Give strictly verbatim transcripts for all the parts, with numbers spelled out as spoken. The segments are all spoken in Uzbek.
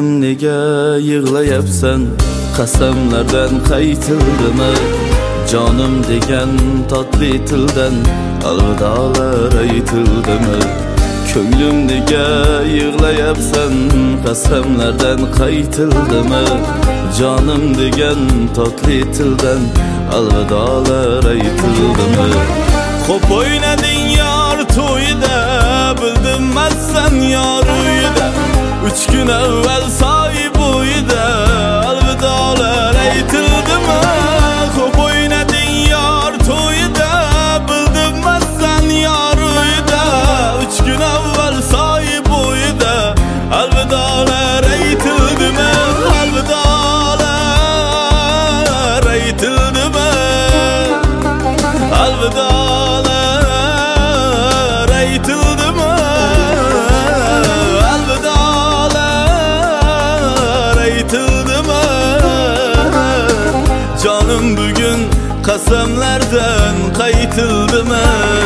Ko'nglim nega yig'layapsan, qasamlardan qaytildimi? Jonim degan totli tildan alvidolar aytildimi? Ko'nglim nega yig'layapsan, qasamlardan qaytildimi? Jonim degan totli tildan alvidolar aytildimi? Xo'p o'ynading yor to'yida, bildimasan yor uyida. Uch kun avval soy bo'yida alvidolar aytildimi? Xo'p o'ynading yor to'yida, bildimasan yor uyida. Uch kun avval soy bo'yida alvidolar aytildimi? Alvidolar aytildimi? Alvidolar aytildimi? Alvidolar aytildimi? Jonim bugun qasamlardan qaytildimi?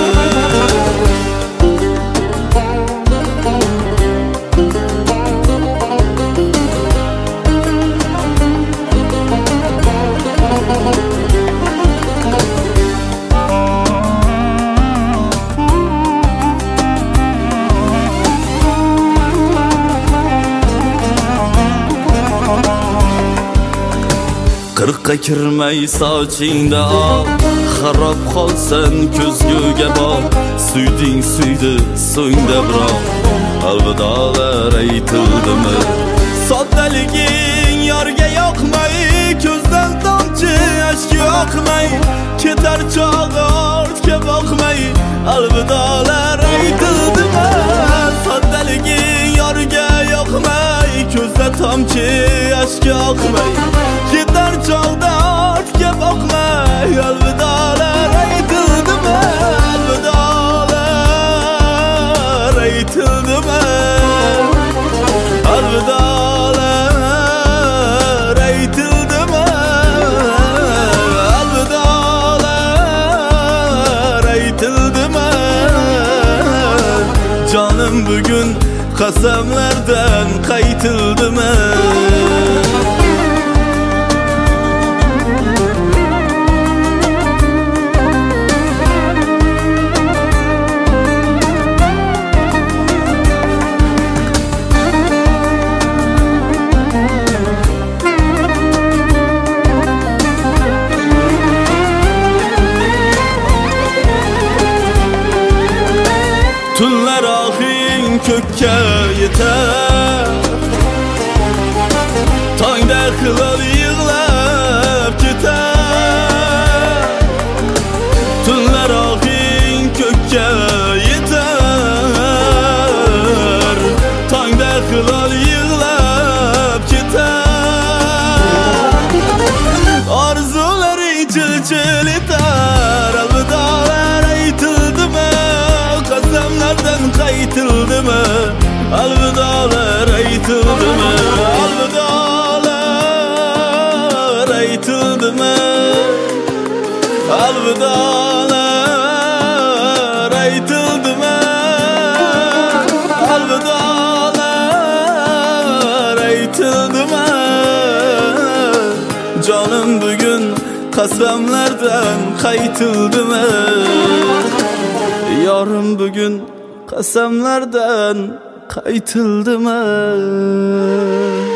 Qirqqa kirmay sochingda oq, xarob qolsan ko'zguga bor. Suyding suydi so'ngda biroq alvidolar aytildimi? Soddaliging yorga yoqmay, ko'zdan tomchi yosh yoqmay, ketar chog'i ortga boqmay alvidolar aytildimi? Soddaliging yorga yoqmay, ko'zdan tomchi yosh yoqmay, ketar chog'da ortga boqmay alvidolar aytildimi? Alvidolar aytildimi? Alvidolar aytildimi? Alvidolar aytildimi? Jonim bugun qasamlardan qaytildimi? Tunlar oxing ko'kka yetar, tongda hilol yig'lab ketar. Tunlar oxing ko'kka yetar, tongda hilol yig'lab ketar. Orzularing chil-chil etar, alvidolar aytildimi? Qasamlardan qaytildimi? Alvidolar aytildimi? Alvidolar aytildimi? Alvidolar aytildimi? Alvidolar aytildimi? Jonim bugun qasamlardan qaytildimi? Yorim bugun qasamlardan qaytildimi?